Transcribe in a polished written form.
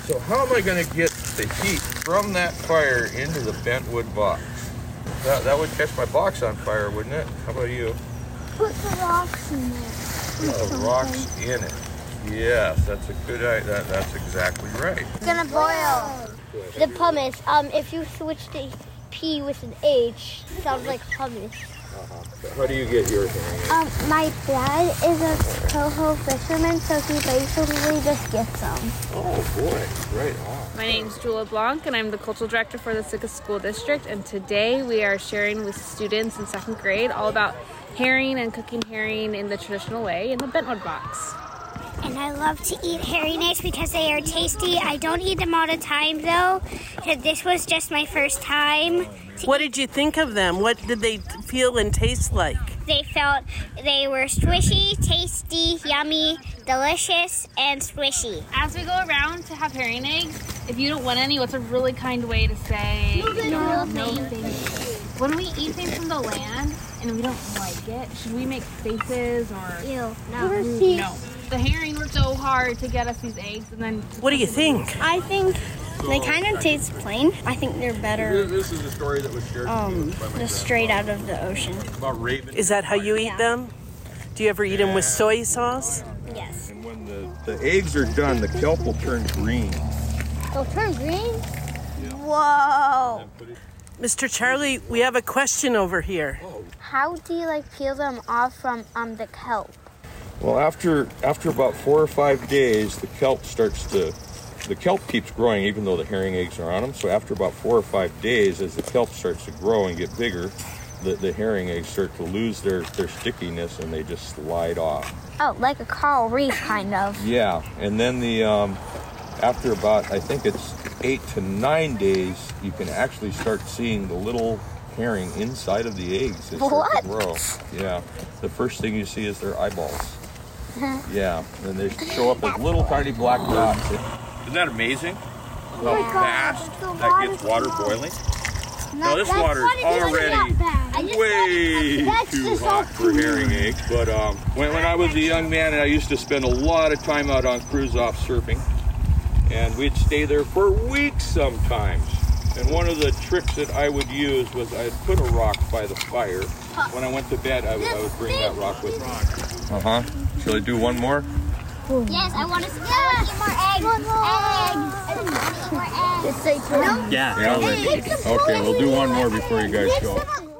So how am I going to get the heat from that fire into the bent wood box? That would catch my box on fire, wouldn't it? How about you? Put the rocks in there. The rocks in it. Yes, that's a good idea. That's exactly right. It's gonna boil. The pumice. If you switch the P with an H, sounds like hummus. How do you get yours? My dad is a coho fisherman, so he basically just gets them. Oh boy, right on. My name is Julia Blanc, and I'm the cultural director for the Sitka School District. And today we are sharing with students in second grade all about herring and cooking herring in the traditional way in the bentwood box. And I love to eat herring eggs because they are tasty. I don't eat them all the time though. This was just my first time. What did you think of them? What did they feel and taste like? They were squishy, tasty, yummy, delicious, and squishy. As we go around to have herring eggs, if you don't want any, what's a really kind way to say No, thank you? When we eat things from the land and we don't like it, should we make faces or... Ew, No. The herring worked so hard to get us these eggs, and then... What do you think? I think they kind of taste plain. I think they're better This is a story that was shared just straight out of the ocean. about raven. Is that how you eat them? Do you ever eat them with soy sauce? Yes. And when the eggs are done, the kelp will turn green. They'll turn green? Whoa. Mr. Charlie, we have a question over here. How do you peel them off from the kelp? Well, after about 4 or 5 days, the kelp keeps growing even though the herring eggs are on them. So after about 4 or 5 days, as the kelp starts to grow and get bigger, the herring eggs start to lose their stickiness and they just slide off. Oh, like a coral reef, kind of. Yeah, and then after about, I think it's 8 to 9 days, you can actually start seeing the little herring inside of the eggs. They start to grow. Yeah, the first thing you see is their eyeballs. Yeah, and they show up as little tiny black dots. Isn't that amazing? How fast that gets water boiling? Now this water is already way too hot for herring eggs, but when I was a young man, I used to spend a lot of time out on cruise-off surfing, and we'd stay there for weeks sometimes. And one of the tricks that I would use was I'd put a rock by the fire. When I went to bed, I would bring that rock with me. Shall I do one more? Yes, I want to eat more eggs. Eggs. I want to eat more eggs. Yeah. Okay, we'll do one more before you guys go.